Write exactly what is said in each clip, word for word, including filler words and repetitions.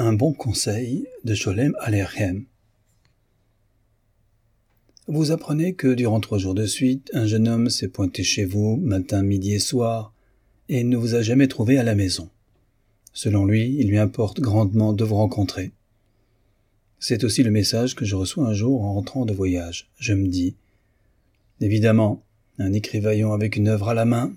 Un bon conseil de Sholem Aleichem. Vous apprenez que durant trois jours de suite, un jeune homme s'est pointé chez vous, matin, midi et soir, et ne vous a jamais trouvé à la maison. Selon lui, il lui importe grandement de vous rencontrer. C'est aussi le message que je reçois un jour en rentrant de voyage. Je me dis, évidemment, un écrivaillon avec une œuvre à la main.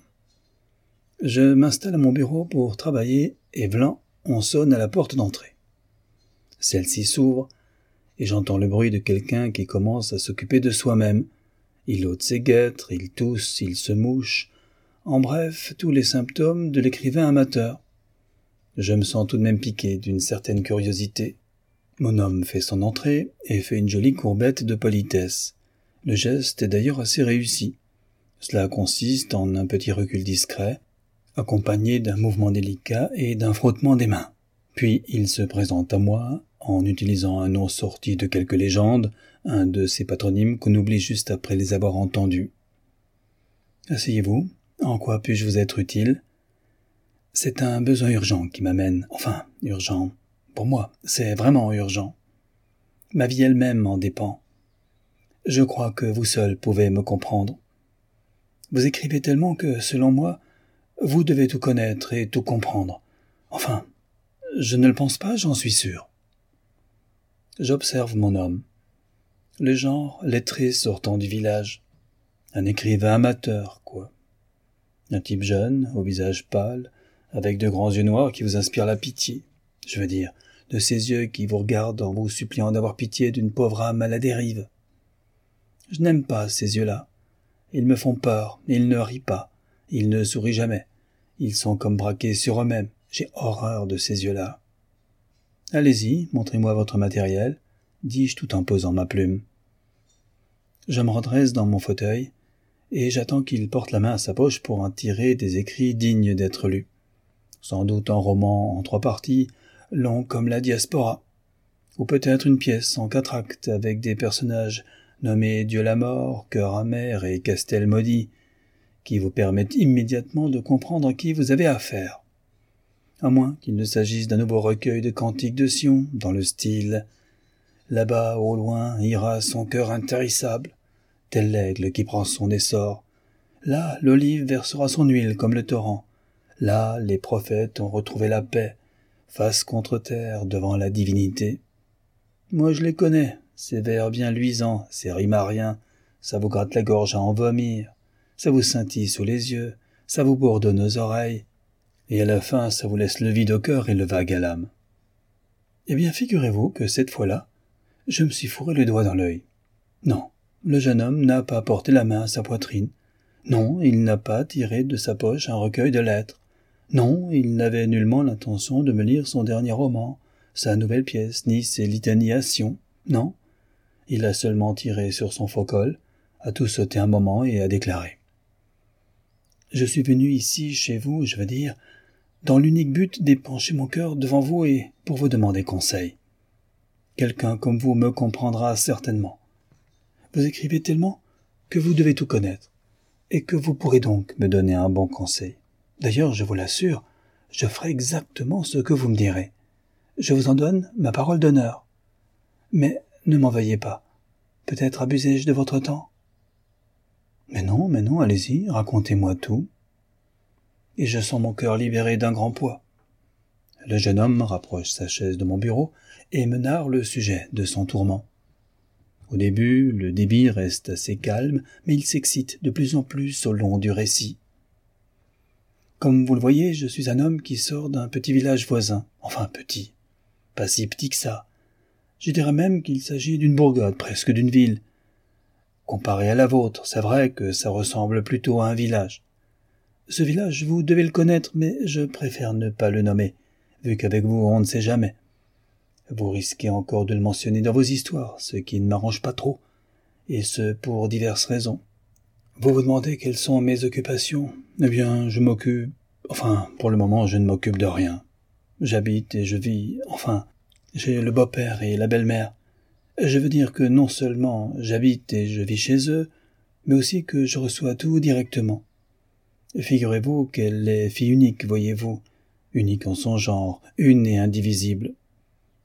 Je m'installe à mon bureau pour travailler, et v'lan, on sonne à la porte d'entrée. Celle-ci s'ouvre, et j'entends le bruit de quelqu'un qui commence à s'occuper de soi-même. Il ôte ses guêtres, il tousse, il se mouche. En bref, tous les symptômes de l'écrivain amateur. Je me sens tout de même piqué d'une certaine curiosité. Mon homme fait son entrée et fait une jolie courbette de politesse. Le geste est d'ailleurs assez réussi. Cela consiste en un petit recul discret, accompagné d'un mouvement délicat et d'un frottement des mains. Puis il se présente à moi, en utilisant un nom sorti de quelque légende, un de ces patronymes qu'on oublie juste après les avoir entendus. « Asseyez-vous, en quoi puis-je vous être utile ? C'est un besoin urgent qui m'amène, enfin, urgent. Pour moi, c'est vraiment urgent. Ma vie elle-même en dépend. Je crois que vous seul pouvez me comprendre. Vous écrivez tellement que, selon moi, vous devez tout connaître et tout comprendre. Enfin, je ne le pense pas, j'en suis sûr. » J'observe mon homme. Le genre lettré sortant du village. Un écrivain amateur, quoi. Un type jeune, au visage pâle, avec de grands yeux noirs qui vous inspirent la pitié. Je veux dire, de ces yeux qui vous regardent en vous suppliant d'avoir pitié d'une pauvre âme à la dérive. Je n'aime pas ces yeux-là. Ils me font peur, ils ne rient pas, ils ne sourient jamais. Ils sont comme braqués sur eux-mêmes. J'ai horreur de ces yeux-là. « Allez-y, montrez-moi votre matériel, » dis-je tout en posant ma plume. Je me redresse dans mon fauteuil, et j'attends qu'il porte la main à sa poche pour en tirer des écrits dignes d'être lus. Sans doute un roman en trois parties, long comme la diaspora, ou peut-être une pièce en quatre actes avec des personnages nommés Dieu la mort, Cœur amer et Castel maudit, qui vous permettent immédiatement de comprendre à qui vous avez affaire. À moins qu'il ne s'agisse d'un nouveau recueil de cantiques de Sion, dans le style « Là-bas, au loin, ira son cœur intarissable, tel l'aigle qui prend son essor. Là, l'olive versera son huile comme le torrent. Là, les prophètes ont retrouvé la paix, face contre terre devant la divinité. » Moi, je les connais, ces vers bien luisants, ces rimes à rien, ça vous gratte la gorge à en vomir, ça vous scintille sous les yeux, ça vous bourdonne aux oreilles. Et à la fin, ça vous laisse le vide au cœur et le vague à l'âme. Eh bien, figurez-vous que cette fois-là, je me suis fourré le doigt dans l'œil. Non, le jeune homme n'a pas porté la main à sa poitrine. Non, il n'a pas tiré de sa poche un recueil de lettres. Non, il n'avait nullement l'intention de me lire son dernier roman, sa nouvelle pièce, ni ses litanies à Sion. Non, il a seulement tiré sur son faux col, a tout sauté un moment et a déclaré. « Je suis venu ici, chez vous, je veux dire, dans l'unique but d'épancher mon cœur devant vous et pour vous demander conseil. Quelqu'un comme vous me comprendra certainement. Vous écrivez tellement que vous devez tout connaître, et que vous pourrez donc me donner un bon conseil. D'ailleurs, je vous l'assure, je ferai exactement ce que vous me direz. Je vous en donne ma parole d'honneur. Mais ne m'en veuillez pas. Peut-être abusai-je de votre temps ? Mais non, mais non, allez-y, racontez-moi tout. » Et je sens mon cœur libéré d'un grand poids. Le jeune homme rapproche sa chaise de mon bureau et me narre le sujet de son tourment. Au début, le débit reste assez calme, mais il s'excite de plus en plus au long du récit. Comme vous le voyez, je suis un homme qui sort d'un petit village voisin, enfin petit, pas si petit que ça. Je dirais même qu'il s'agit d'une bourgade, presque d'une ville. Comparé à la vôtre, c'est vrai que ça ressemble plutôt à un village. Ce village, vous devez le connaître, mais je préfère ne pas le nommer, vu qu'avec vous, on ne sait jamais. Vous risquez encore de le mentionner dans vos histoires, ce qui ne m'arrange pas trop, et ce pour diverses raisons. Vous vous demandez quelles sont mes occupations ? Eh bien, je m'occupe... Enfin, pour le moment, je ne m'occupe de rien. J'habite et je vis... Enfin, j'ai le beau-père et la belle-mère. Je veux dire que non seulement j'habite et je vis chez eux, mais aussi que je reçois tout directement. Figurez-vous qu'elle est fille unique, voyez-vous, unique en son genre, une et indivisible.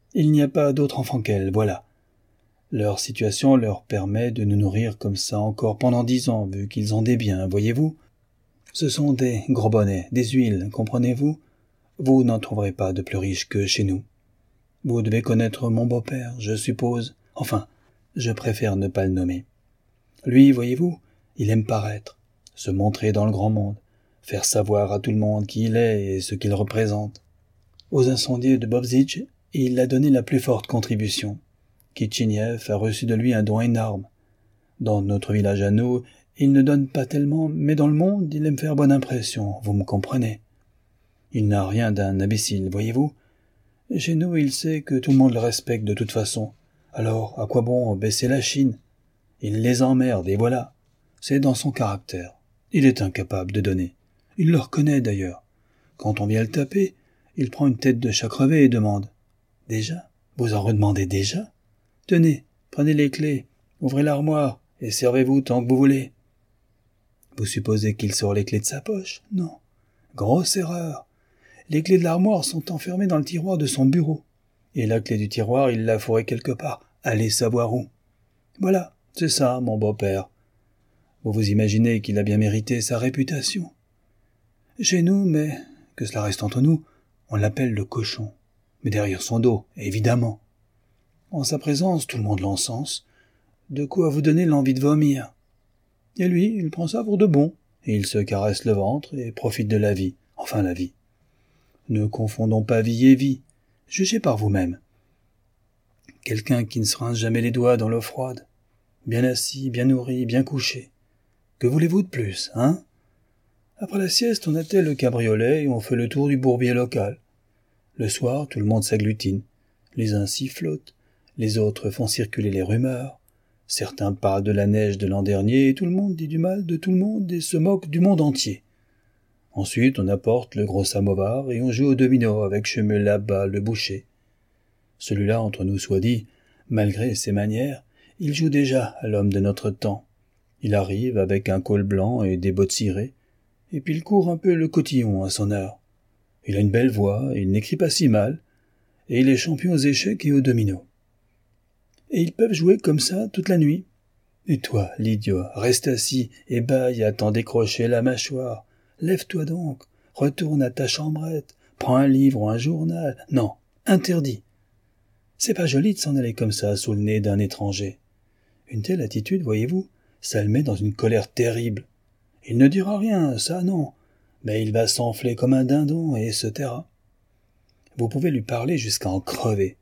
Il n'y a pas d'autre enfant qu'elle, voilà. Leur situation leur permet de nous nourrir comme ça encore pendant dix ans, vu qu'ils ont des biens, voyez-vous. Ce sont des gros bonnets, des huiles, comprenez-vous? Vous n'en trouverez pas de plus riches que chez nous. Vous devez connaître mon beau-père, je suppose. Enfin, je préfère ne pas le nommer. Lui, voyez-vous, il aime paraître, se montrer dans le grand monde, faire savoir à tout le monde qui il est et ce qu'il représente. Aux incendies de Bobzij, il a donné la plus forte contribution. Kitcheniev a reçu de lui un don énorme. Dans notre village à nous, il ne donne pas tellement, mais dans le monde, il aime faire bonne impression, vous me comprenez. Il n'a rien d'un imbécile, voyez-vous. Chez nous, il sait que tout le monde le respecte de toute façon. Alors, à quoi bon baisser la Chine? Il les emmerde, et voilà. C'est dans son caractère. Il est incapable de donner. Il le reconnaît d'ailleurs. Quand on vient le taper, il prend une tête de chat crevé et demande. « Déjà? Vous en redemandez déjà? Tenez, prenez les clés, ouvrez l'armoire, et servez-vous tant que vous voulez. » Vous supposez qu'il sort les clés de sa poche? Non. Grosse erreur. Les clés de l'armoire sont enfermées dans le tiroir de son bureau. Et la clé du tiroir, il l'a fourrée quelque part. Allez savoir où. Voilà, c'est ça, mon beau-père. Vous vous imaginez qu'il a bien mérité sa réputation. Chez nous, mais, que cela reste entre nous, on l'appelle le cochon. Mais derrière son dos, évidemment. En sa présence, tout le monde l'encense. De quoi vous donner l'envie de vomir. Et lui, il prend ça pour de bon. Et il se caresse le ventre et profite de la vie. Enfin, la vie. Ne confondons pas vie et vie. Jugez par vous-même. Quelqu'un qui ne se rince jamais les doigts dans l'eau froide. Bien assis, bien nourri, bien couché. Que voulez-vous de plus, hein? Après la sieste, on attelle le cabriolet et on fait le tour du bourbier local. Le soir, tout le monde s'agglutine. Les uns sifflotent, les autres font circuler les rumeurs. Certains parlent de la neige de l'an dernier et tout le monde dit du mal de tout le monde et se moque du monde entier. Ensuite, on apporte le gros samovar et on joue au domino avec Chemel là-bas, le boucher. Celui-là, entre nous soit dit, malgré ses manières, il joue déjà à l'homme de notre temps. Il arrive avec un col blanc et des bottes cirées, et puis il court un peu le cotillon à son heure. Il a une belle voix, il n'écrit pas si mal, et il est champion aux échecs et aux dominos. Et ils peuvent jouer comme ça toute la nuit. Et toi, l'idiot, reste assis et baille à t'en décrocher la mâchoire. Lève-toi donc, retourne à ta chambrette, prends un livre ou un journal. Non, interdit. C'est pas joli de s'en aller comme ça sous le nez d'un étranger. Une telle attitude, voyez-vous, ça le met dans une colère terrible. Il ne dira rien, ça non, mais il va s'enfler comme un dindon et se taira. Vous pouvez lui parler jusqu'à en crever.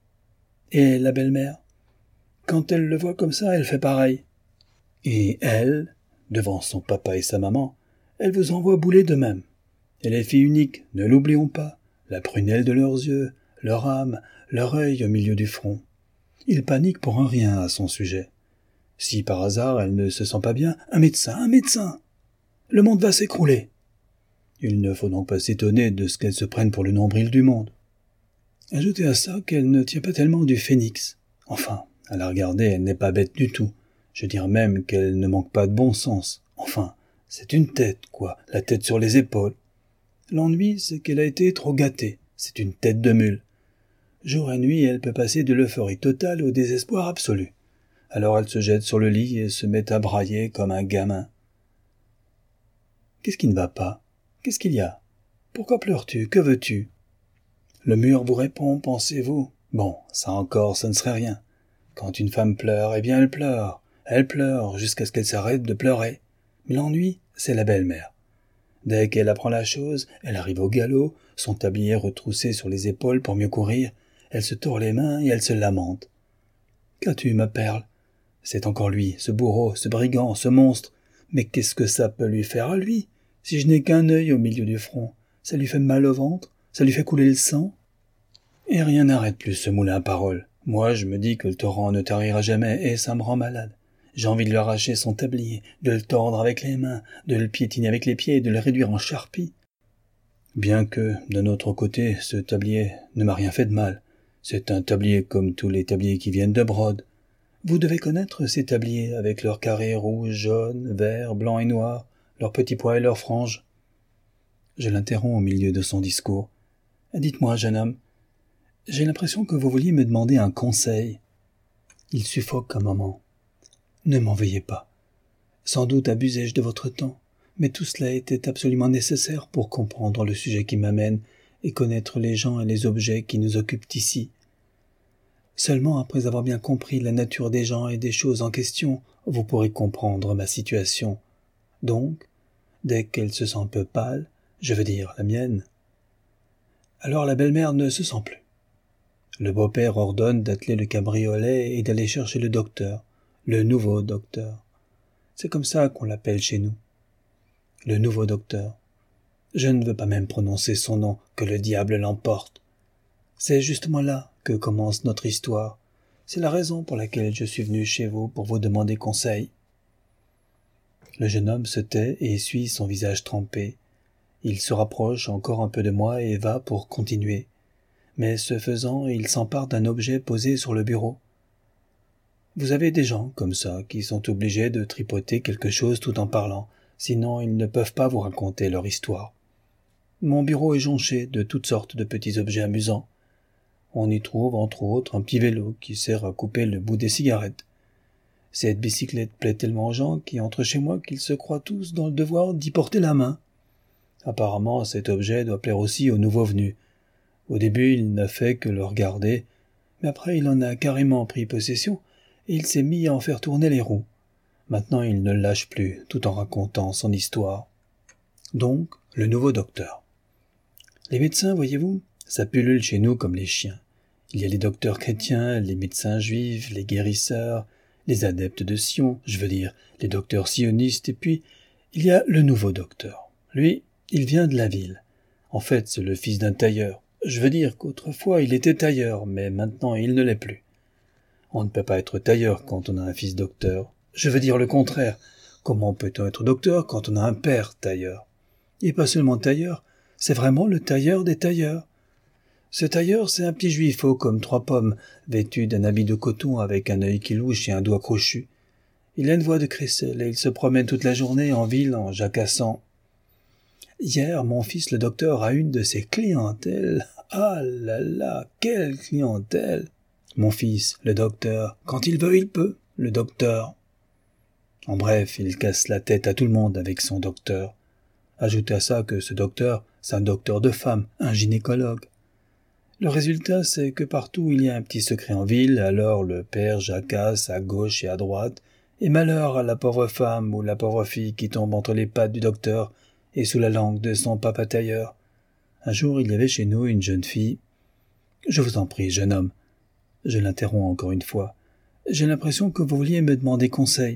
Et la belle-mère? Quand elle le voit comme ça, elle fait pareil. Et elle, devant son papa et sa maman, elle vous envoie bouler de même. Elle est fille unique, ne l'oublions pas, la prunelle de leurs yeux, leur âme, leur œil au milieu du front. Ils paniquent pour un rien à son sujet. Si par hasard elle ne se sent pas bien, un médecin, un médecin. Le monde va s'écrouler. Il ne faut donc pas s'étonner de ce qu'elle se prenne pour le nombril du monde. Ajoutez à ça qu'elle ne tient pas tellement du phénix. Enfin, à la regarder, elle n'est pas bête du tout. Je dirais même qu'elle ne manque pas de bon sens. Enfin, c'est une tête, quoi, la tête sur les épaules. L'ennui, c'est qu'elle a été trop gâtée. C'est une tête de mule. Jour et nuit, elle peut passer de l'euphorie totale au désespoir absolu. Alors elle se jette sur le lit et se met à brailler comme un gamin. Qu'est-ce qui ne va pas? Qu'est-ce qu'il y a? Pourquoi pleures-tu? Que veux-tu? Le mur vous répond, pensez-vous. Bon, ça encore, ça ne serait rien. Quand une femme pleure, eh bien elle pleure. Elle pleure jusqu'à ce qu'elle s'arrête de pleurer. Mais l'ennui, c'est la belle-mère. Dès qu'elle apprend la chose, elle arrive au galop, son tablier retroussé sur les épaules pour mieux courir. Elle se tord les mains et elle se lamente. Qu'as-tu, ma perle? C'est encore lui, ce bourreau, ce brigand, ce monstre. Mais qu'est-ce que ça peut lui faire à lui? Si je n'ai qu'un œil au milieu du front, ça lui fait mal au ventre? Ça lui fait couler le sang? Et rien n'arrête plus ce moulin à paroles. Moi, je me dis que le torrent ne tarira jamais, et ça me rend malade. J'ai envie de lui arracher son tablier, de le tordre avec les mains, de le piétiner avec les pieds et de le réduire en charpie. Bien que, d'un autre côté, ce tablier ne m'a rien fait de mal. C'est un tablier comme tous les tabliers qui viennent de Brode. Vous devez connaître ces tabliers avec leurs carrés rouges, jaunes, verts, blancs et noirs, leurs petits pois et leurs franges. Je l'interromps au milieu de son discours. « Dites-moi, jeune homme, J'ai l'impression que vous vouliez me demander un conseil. Il suffoque un moment. Ne m'en veuillez pas. Sans doute abusai-je de votre temps, mais tout cela était absolument nécessaire pour comprendre le sujet qui m'amène et connaître les gens et les objets qui nous occupent ici. Seulement après avoir bien compris la nature des gens et des choses en question, vous pourrez comprendre ma situation. Donc, dès qu'elle se sent un peu pâle, je veux dire la mienne, alors la belle-mère ne se sent plus. Le beau-père ordonne d'atteler le cabriolet et d'aller chercher le docteur, le nouveau docteur. C'est comme ça qu'on l'appelle chez nous. Le nouveau docteur. Je ne veux pas même prononcer son nom, que le diable l'emporte. C'est justement là que commence notre histoire. C'est la raison pour laquelle je suis venu chez vous pour vous demander conseil. Le jeune homme se tait et essuie son visage trempé. Il se rapproche encore un peu de moi et va pour continuer. Mais ce faisant, il s'empare d'un objet posé sur le bureau. Vous avez des gens comme ça qui sont obligés de tripoter quelque chose tout en parlant, sinon ils ne peuvent pas vous raconter leur histoire. Mon bureau est jonché de toutes sortes de petits objets amusants. On y trouve entre autres un petit vélo qui sert à couper le bout des cigarettes. Cette bicyclette plaît tellement aux gens qui entrent chez moi qu'ils se croient tous dans le devoir d'y porter la main. Apparemment, cet objet doit plaire aussi aux nouveaux venus. Au début, il n'a fait que le regarder, mais après il en a carrément pris possession et il s'est mis à en faire tourner les roues. Maintenant, il ne le lâche plus, tout en racontant son histoire. Donc, le nouveau docteur. Les médecins, voyez-vous, ça pullule chez nous comme les chiens. Il y a les docteurs chrétiens, les médecins juifs, les guérisseurs, les adeptes de Sion, je veux dire, les docteurs sionistes, et puis il y a le nouveau docteur. Lui, il vient de la ville. En fait, c'est le fils d'un tailleur. Je veux dire qu'autrefois il était tailleur, mais maintenant il ne l'est plus. On ne peut pas être tailleur quand on a un fils docteur. Je veux dire le contraire. Comment peut-on être docteur quand on a un père tailleur? Et pas seulement tailleur, c'est vraiment le tailleur des tailleurs. Ce tailleur, c'est un petit juif haut comme trois pommes, vêtu d'un habit de coton avec un œil qui louche et un doigt crochu. Il a une voix de crécelle et il se promène toute la journée en ville en jacassant. Hier, mon fils le docteur a une de ses clientèles. Ah là là, quelle clientèle! Mon fils, le docteur, quand il veut, il peut, le docteur. En bref, il casse la tête à tout le monde avec son docteur. Ajoutez à ça que ce docteur, c'est un docteur de femmes, un gynécologue. Le résultat, c'est que partout il y a un petit secret en ville, alors le père jacasse à gauche et à droite, et malheur à la pauvre femme ou la pauvre fille qui tombe entre les pattes du docteur et sous la langue de son papa tailleur. Un jour, il y avait chez nous une jeune fille. Je vous en prie, jeune homme. Je l'interromps encore une fois. J'ai l'impression que vous vouliez me demander conseil.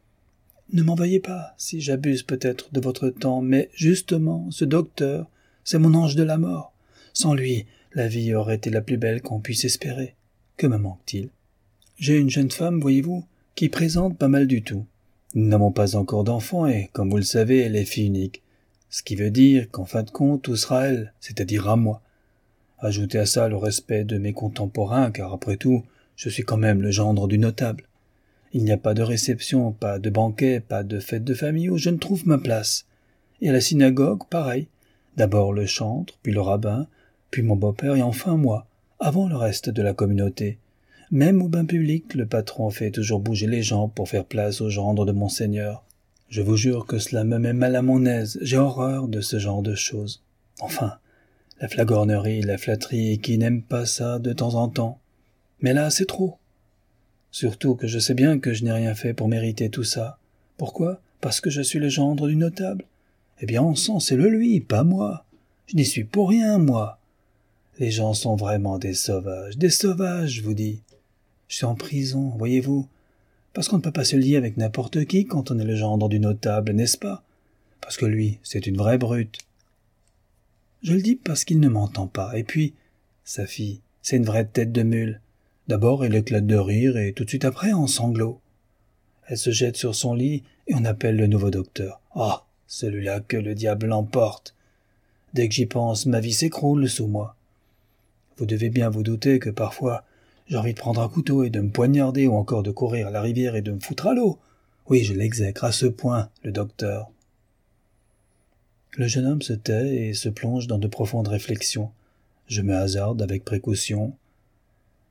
Ne m'en veuillez pas, si j'abuse peut-être de votre temps, mais justement, ce docteur, c'est mon ange de la mort. Sans lui, la vie aurait été la plus belle qu'on puisse espérer. Que me manque-t-il? J'ai une jeune femme, voyez-vous, qui présente pas mal du tout. Nous n'avons pas encore d'enfant et, comme vous le savez, elle est fille unique. Ce qui veut dire qu'en fin de compte, tout sera elle, c'est-à-dire à moi. Ajoutez à ça le respect de mes contemporains, car après tout, je suis quand même le gendre du notable. Il n'y a pas de réception, pas de banquet, pas de fête de famille où je ne trouve ma place. Et à la synagogue, pareil. D'abord le chantre, puis le rabbin, puis mon beau-père et enfin moi, avant le reste de la communauté. Même au bain public, le patron fait toujours bouger les gens pour faire place au gendre de Monseigneur. Je vous jure que cela me met mal à mon aise, j'ai horreur de ce genre de choses. Enfin, la flagornerie, la flatterie, qui n'aime pas ça de temps en temps. Mais là, c'est trop. Surtout que je sais bien que je n'ai rien fait pour mériter tout ça. Pourquoi? Parce que je suis le gendre du notable. Eh bien, on sent, c'est le lui, pas moi. Je n'y suis pour rien, moi. Les gens sont vraiment des sauvages, des sauvages, je vous dis. Je suis en prison, voyez-vous. Parce qu'on ne peut pas se lier avec n'importe qui quand on est le gendre du notable, n'est-ce pas? Parce que lui, c'est une vraie brute. Je le dis parce qu'il ne m'entend pas. Et puis, sa fille, c'est une vraie tête de mule. D'abord, elle éclate de rire et tout de suite après, en sanglots. Elle se jette sur son lit et on appelle le nouveau docteur. Ah, celui-là que le diable l'emporte. Dès que j'y pense, ma vie s'écroule sous moi. Vous devez bien vous douter que parfois, j'ai envie de prendre un couteau et de me poignarder ou encore de courir à la rivière et de me foutre à l'eau. Oui, je l'exècre à ce point, le docteur. Le jeune homme se tait et se plonge dans de profondes réflexions. Je me hasarde avec précaution.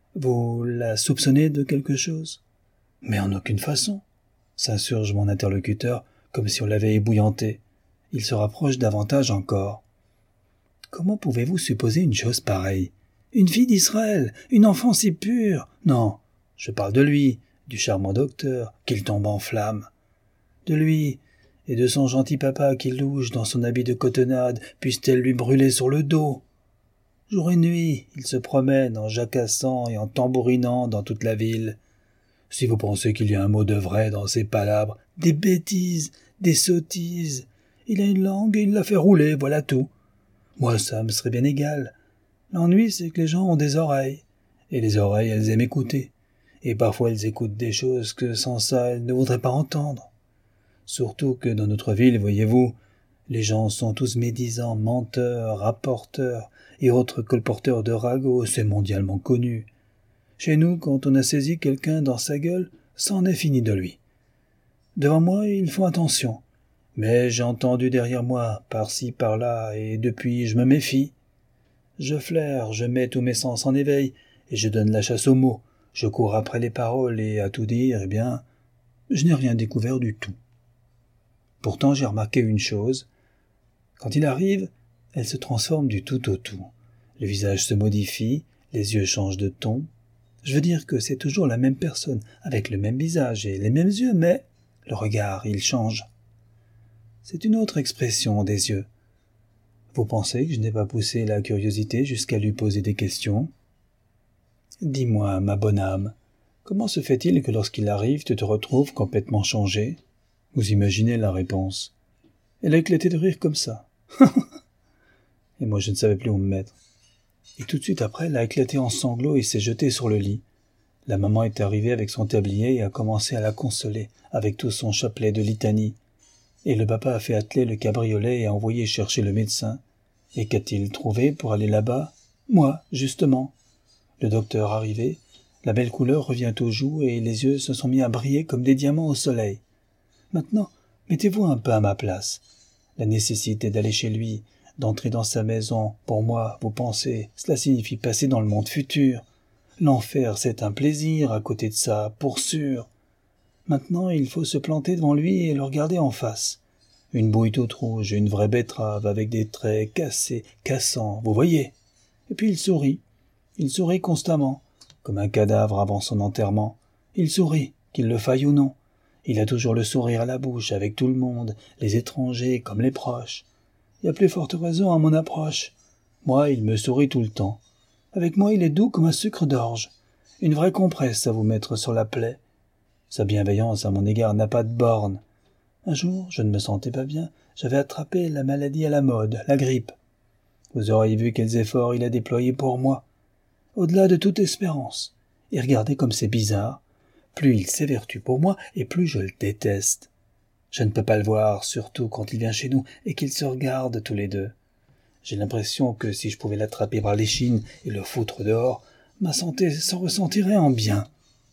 Vous la soupçonnez de quelque chose? Mais en aucune façon, s'insurge mon interlocuteur, comme si on l'avait ébouillanté. Il se rapproche davantage encore. Comment pouvez-vous supposer une chose pareille? Une fille d'Israël, une enfant si pure? Non, je parle de lui, du charmant docteur, qu'il tombe en flammes. De lui, et de son gentil papa qui louche dans son habit de cotonnade, puisse-t-elle lui brûler sur le dos? Jour et nuit, il se promène en jacassant et en tambourinant dans toute la ville. Si vous pensez qu'il y a un mot de vrai dans ces palabres, des bêtises, des sottises. Il a une langue et il la fait rouler, voilà tout. Moi, ça me serait bien égal. L'ennui, c'est que les gens ont des oreilles. Et les oreilles, elles aiment écouter. Et parfois, elles écoutent des choses que sans ça, elles ne voudraient pas entendre. Surtout que dans notre ville, voyez-vous, les gens sont tous médisants, menteurs, rapporteurs et autres colporteurs de ragots, c'est mondialement connu. Chez nous, quand on a saisi quelqu'un dans sa gueule, ça en est fini de lui. Devant moi, ils font attention. Mais j'ai entendu derrière moi, par-ci, par-là, et depuis, je me méfie. Je flaire, je mets tous mes sens en éveil, et je donne la chasse aux mots. Je cours après les paroles, et à tout dire, eh bien, je n'ai rien découvert du tout. Pourtant, j'ai remarqué une chose. Quand il arrive, elle se transforme du tout au tout. Le visage se modifie, les yeux changent de ton. Je veux dire que c'est toujours la même personne, avec le même visage et les mêmes yeux, mais le regard, il change. C'est une autre expression des yeux. Vous pensez que je n'ai pas poussé la curiosité jusqu'à lui poser des questions? Dis-moi, ma bonne âme, comment se fait-il que lorsqu'il arrive, tu te retrouves complètement changé? Vous imaginez la réponse. Elle a éclaté de rire comme ça. Et moi, je ne savais plus où me mettre. Et tout de suite après, elle a éclaté en sanglots et s'est jetée sur le lit. La maman est arrivée avec son tablier et a commencé à la consoler avec tout son chapelet de litanie. Et le papa a fait atteler le cabriolet et a envoyé chercher le médecin. Et qu'a-t-il trouvé pour aller là-bas? Moi, justement. Le docteur arrivé, la belle couleur revient aux joues et les yeux se sont mis à briller comme des diamants au soleil. Maintenant, mettez-vous un peu à ma place. La nécessité d'aller chez lui, d'entrer dans sa maison, pour moi, vous pensez, cela signifie passer dans le monde futur. L'enfer, c'est un plaisir à côté de ça, pour sûr. Maintenant, il faut se planter devant lui et le regarder en face. Une bouille toute rouge, une vraie betterave avec des traits cassés, cassants, vous voyez. Et puis il sourit. Il sourit constamment, comme un cadavre avant son enterrement. Il sourit, qu'il le faille ou non. Il a toujours le sourire à la bouche avec tout le monde, les étrangers comme les proches. Il y a plus forte raison à mon approche. Moi, il me sourit tout le temps. Avec moi, il est doux comme un sucre d'orge. Une vraie compresse à vous mettre sur la plaie. Sa bienveillance à mon égard n'a pas de borne. Un jour, je ne me sentais pas bien. J'avais attrapé la maladie à la mode, la grippe. Vous auriez vu quels efforts il a déployés pour moi. Au-delà de toute espérance. Et regardez comme c'est bizarre. Plus il s'évertue pour moi, et plus je le déteste. Je ne peux pas le voir, surtout quand il vient chez nous et qu'ils se regardent tous les deux. J'ai l'impression que si je pouvais l'attraper par l'échine et le foutre dehors, ma santé s'en ressentirait en bien.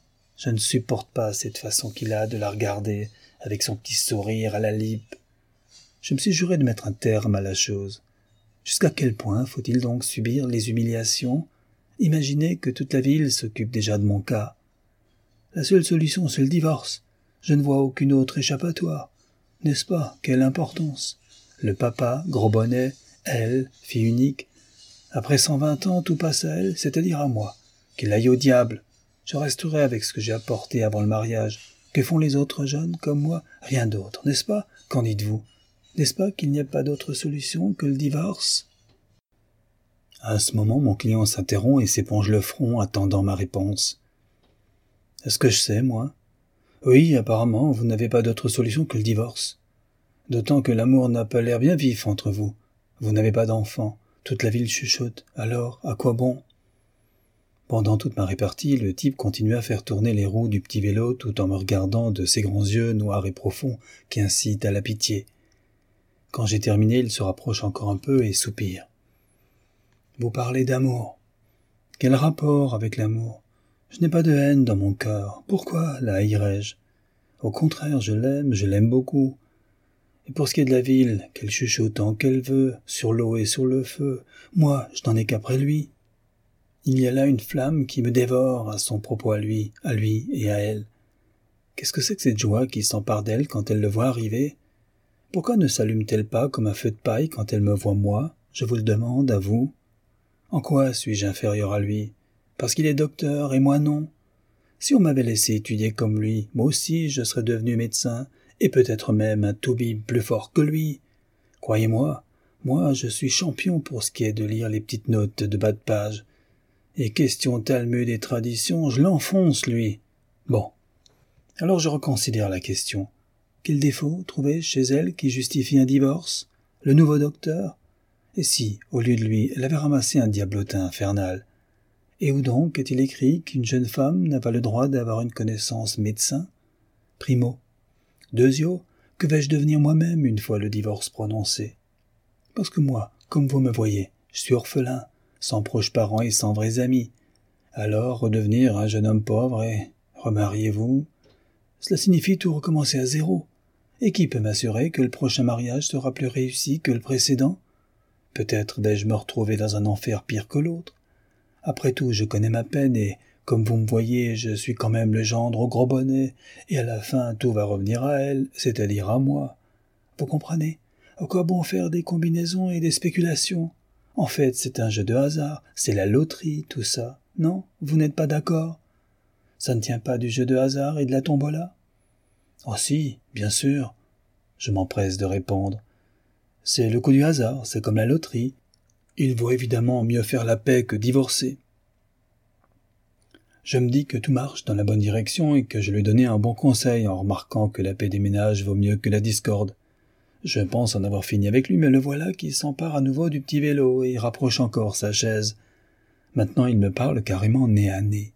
Je ne supporte pas cette façon qu'il a de la regarder, avec son petit sourire à la lippe. Je me suis juré de mettre un terme à la chose. Jusqu'à quel point faut-il donc subir les humiliations? Imaginez que toute la ville s'occupe déjà de mon cas. La seule solution, c'est le divorce. Je ne vois aucune autre échappatoire. N'est-ce pas? Quelle importance! Le papa, gros bonnet, elle, fille unique. Après cent vingt ans, tout passe à elle, c'est-à-dire à moi. Qu'il aille au diable. Je resterai avec ce que j'ai apporté avant le mariage. Que font les autres jeunes comme moi? Rien d'autre, n'est-ce pas? Qu'en dites-vous? N'est-ce pas qu'il n'y a pas d'autre solution que le divorce? À ce moment, mon client s'interrompt et s'éponge le front, attendant ma réponse. Est-ce que je sais, moi? Oui, apparemment, vous n'avez pas d'autre solution que le divorce. D'autant que l'amour n'a pas l'air bien vif entre vous. Vous n'avez pas d'enfant. Toute la ville chuchote. Alors, à quoi bon? Pendant toute ma répartie, le type continuait à faire tourner les roues du petit vélo tout en me regardant de ses grands yeux noirs et profonds qui incitent à la pitié. Quand j'ai terminé, il se rapproche encore un peu et soupire. Vous parlez d'amour. Quel rapport avec l'amour? Je n'ai pas de haine dans mon cœur. Pourquoi la haïrais-je? Au contraire, je l'aime, je l'aime beaucoup. Et pour ce qui est de la ville, qu'elle chuchote tant qu'elle veut, sur l'eau et sur le feu, moi, je n'en ai qu'après lui. Il y a là une flamme qui me dévore à son propos à lui, à lui et à elle. Qu'est-ce que c'est que cette joie qui s'empare d'elle quand elle le voit arriver? Pourquoi ne s'allume-t-elle pas comme un feu de paille quand elle me voit moi? Je vous le demande, à vous. En quoi suis-je inférieur à lui? Parce qu'il est docteur et moi non. Si on m'avait laissé étudier comme lui, moi aussi je serais devenu médecin, et peut-être même un toubib plus fort que lui. Croyez-moi, moi je suis champion pour ce qui est de lire les petites notes de bas de page. Et question Talmud et tradition, je l'enfonce, lui. Bon. Alors je reconsidère la question. Quel défaut trouvais-je chez elle qui justifie un divorce? Le nouveau docteur? Et si, au lieu de lui, elle avait ramassé un diablotin infernal? Et où donc est-il écrit qu'une jeune femme n'a pas le droit d'avoir une connaissance médecin? Primo. Deuxio, que vais-je devenir moi-même une fois le divorce prononcé? Parce que moi, comme vous me voyez, je suis orphelin, sans proches parents et sans vrais amis. Alors redevenir un jeune homme pauvre et remariez-vous, cela signifie tout recommencer à zéro. Et qui peut m'assurer que le prochain mariage sera plus réussi que le précédent? Peut-être vais-je me retrouver dans un enfer pire que l'autre. Après tout, je connais ma peine et, comme vous me voyez, je suis quand même le gendre au gros bonnet, et à la fin tout va revenir à elle, c'est-à-dire à moi. Vous comprenez? À quoi bon faire des combinaisons et des spéculations? En fait, c'est un jeu de hasard, c'est la loterie, tout ça. Non? Vous n'êtes pas d'accord? Ça ne tient pas du jeu de hasard et de la tombola? Oh si, bien sûr, je m'empresse de répondre. C'est le coup du hasard, c'est comme la loterie. Il vaut évidemment mieux faire la paix que divorcer. Je me dis que tout marche dans la bonne direction et que je lui ai donné un bon conseil en remarquant que la paix des ménages vaut mieux que la discorde. Je pense en avoir fini avec lui, mais le voilà qui s'empare à nouveau du petit vélo et rapproche encore sa chaise. Maintenant il me parle carrément nez à nez.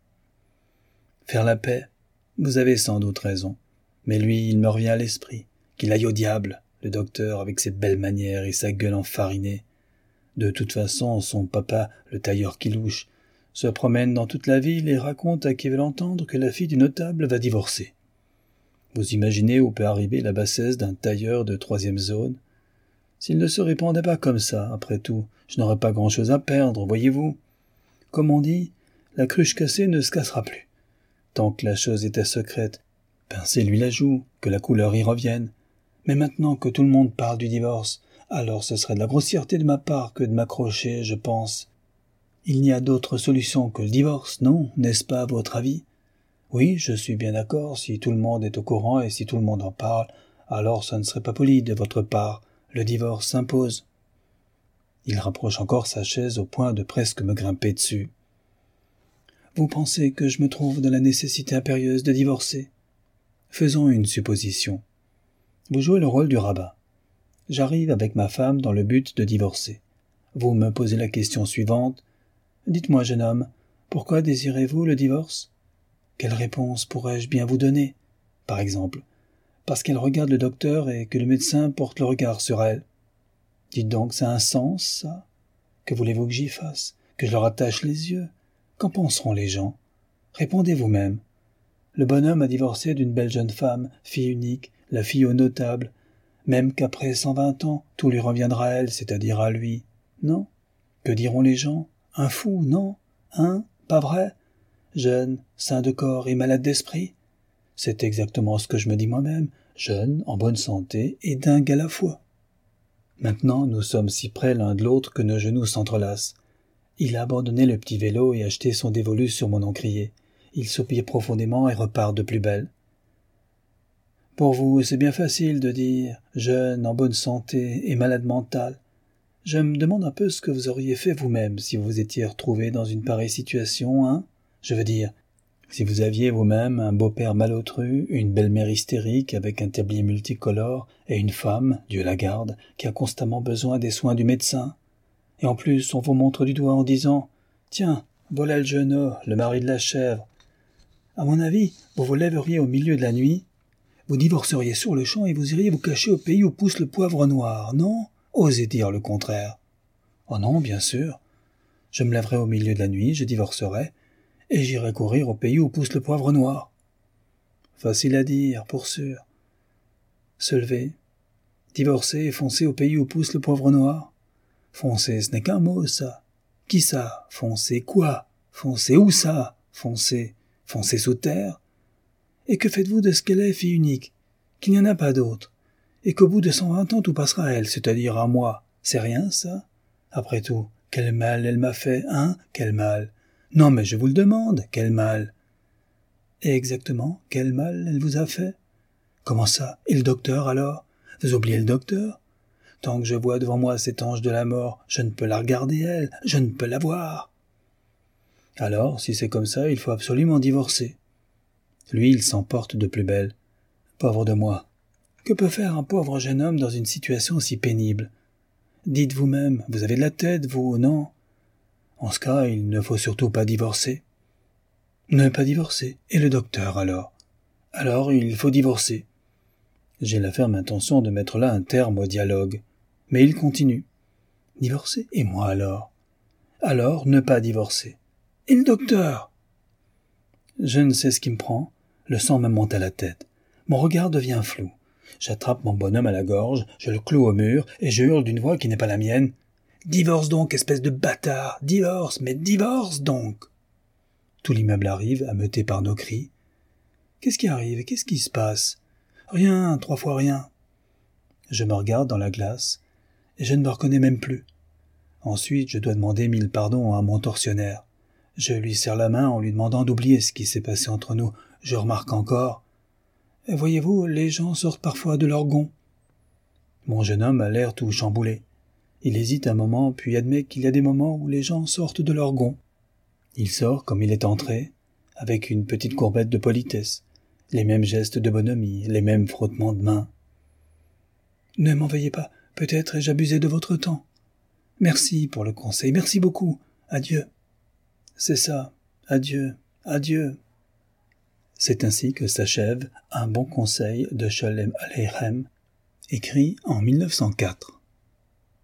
Faire la paix, vous avez sans doute raison, mais lui il me revient à l'esprit, qu'il aille au diable, le docteur avec ses belles manières et sa gueule enfarinée. De toute façon, son papa, le tailleur qui louche, se promène dans toute la ville et raconte à qui veut l'entendre que la fille du notable va divorcer. Vous imaginez où peut arriver la bassesse d'un tailleur de troisième zone? S'il ne se répandait pas comme ça, après tout, je n'aurais pas grand-chose à perdre, voyez-vous. Comme on dit, la cruche cassée ne se cassera plus. Tant que la chose était secrète, pincez-lui la joue, que la couleur y revienne. Mais maintenant que tout le monde parle du divorce, alors ce serait de la grossièreté de ma part que de m'accrocher, je pense. Il n'y a d'autre solution que le divorce, non, n'est-ce pas à votre avis? Oui, je suis bien d'accord, si tout le monde est au courant et si tout le monde en parle, alors ça ne serait pas poli de votre part, le divorce s'impose. Il rapproche encore sa chaise au point de presque me grimper dessus. Vous pensez que je me trouve dans la nécessité impérieuse de divorcer? Faisons une supposition. Vous jouez le rôle du rabbin. J'arrive avec ma femme dans le but de divorcer. Vous me posez la question suivante. Dites-moi, jeune homme, pourquoi désirez-vous le divorce? Quelle réponse pourrais-je bien vous donner? Par exemple, parce qu'elle regarde le docteur et que le médecin porte le regard sur elle. Dites donc, ça a un sens, ça? Que voulez-vous que j'y fasse? Que je leur attache les yeux? Qu'en penseront les gens? Répondez vous-même. Le bonhomme a divorcé d'une belle jeune femme, fille unique, la fille au notable, même qu'après cent vingt ans, tout lui reviendra à elle, c'est-à-dire à lui. Non? Que diront les gens? Un fou, non? Hein? Pas vrai? Jeune, sain de corps et malade d'esprit? C'est exactement ce que je me dis moi-même, jeune, en bonne santé et dingue à la fois. Maintenant, nous sommes si près l'un de l'autre que nos genoux s'entrelacent. Il a abandonné le petit vélo et acheté son dévolu sur mon encrier. Il soupire profondément et repart de plus belle. Pour vous, c'est bien facile de dire « jeune, en bonne santé et malade mentale ». Je me demande un peu ce que vous auriez fait vous-même si vous vous étiez retrouvé dans une pareille situation, hein? Je veux dire, si vous aviez vous-même un beau-père malotru, une belle-mère hystérique avec un tablier multicolore et une femme, Dieu la garde, qui a constamment besoin des soins du médecin. Et en plus, on vous montre du doigt en disant « Tiens, voilà le jeune le mari de la chèvre ». À mon avis, vous vous lèveriez au milieu de la nuit, vous divorceriez sur le champ et vous iriez vous cacher au pays où pousse le poivre noir, non? Osez dire le contraire. Oh non, bien sûr. Je me lèverai au milieu de la nuit, je divorcerai, et j'irai courir au pays où pousse le poivre noir. Facile à dire, pour sûr. Se lever, divorcer et foncer au pays où pousse le poivre noir. Foncer, ce n'est qu'un mot, ça. Qui ça? Foncer quoi? Foncez où ça? Foncez. Foncez sous terre. Et que faites-vous de ce qu'elle est, fille unique? Qu'il n'y en a pas d'autre. Et qu'au bout de cent vingt ans tout passera à elle, c'est-à-dire à moi. C'est rien, ça? Après tout, quel mal elle m'a fait, hein? Quel mal? Non, mais je vous le demande, quel mal? Et exactement, quel mal elle vous a fait? Comment ça? Et le docteur, alors? Vous oubliez le docteur? Tant que je vois devant moi cet ange de la mort, je ne peux la regarder, elle, je ne peux la voir. Alors, si c'est comme ça, il faut absolument divorcer. Lui, il s'emporte de plus belle. Pauvre de moi. Que peut faire un pauvre jeune homme dans une situation si pénible? Dites vous-même, vous avez de la tête, vous, non? En ce cas, il ne faut surtout pas divorcer. Ne pas divorcer. Et le docteur, alors? Alors, il faut divorcer. J'ai la ferme intention de mettre là un terme au dialogue. Mais il continue. Divorcer? Et moi alors? Alors, ne pas divorcer. Et le docteur? Je ne sais ce qui me prend. Le sang me monte à la tête. Mon regard devient flou. J'attrape mon bonhomme à la gorge, je le cloue au mur, et je hurle d'une voix qui n'est pas la mienne. Divorce donc, espèce de bâtard! Divorce, mais divorce donc! Tout l'immeuble arrive, ameuté par nos cris. Qu'est-ce qui arrive? Qu'est-ce qui se passe? Rien, trois fois rien. Je me regarde dans la glace, et je ne me reconnais même plus. Ensuite, je dois demander mille pardons à mon tortionnaire. Je lui serre la main en lui demandant d'oublier ce qui s'est passé entre nous. Je remarque encore. Voyez-vous, les gens sortent parfois de leur gonds. Mon jeune homme a l'air tout chamboulé. Il hésite un moment, puis admet qu'il y a des moments où les gens sortent de leur gonds. Il sort comme il est entré, avec une petite courbette de politesse, les mêmes gestes de bonhomie, les mêmes frottements de mains. Ne m'en veuillez pas, peut-être ai-je abusé de votre temps. Merci pour le conseil, merci beaucoup. Adieu. C'est ça, adieu, adieu. C'est ainsi que s'achève Un bon conseil de Sholem Aleichem, écrit en mille neuf cent quatre.